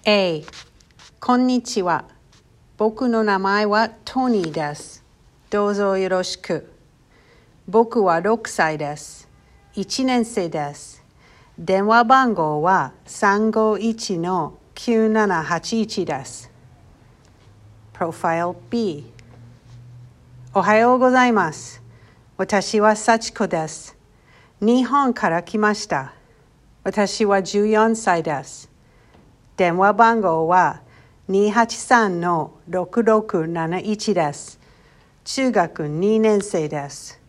A、こんにちは。僕の名前はトニーです。どうぞよろしく。僕は6歳です。1年生です。電話番号は351-9781です。Profile B。おはようございます。私は幸子です。日本から来ました。私は14歳です。電話番号は283-6671です。中学2年生です。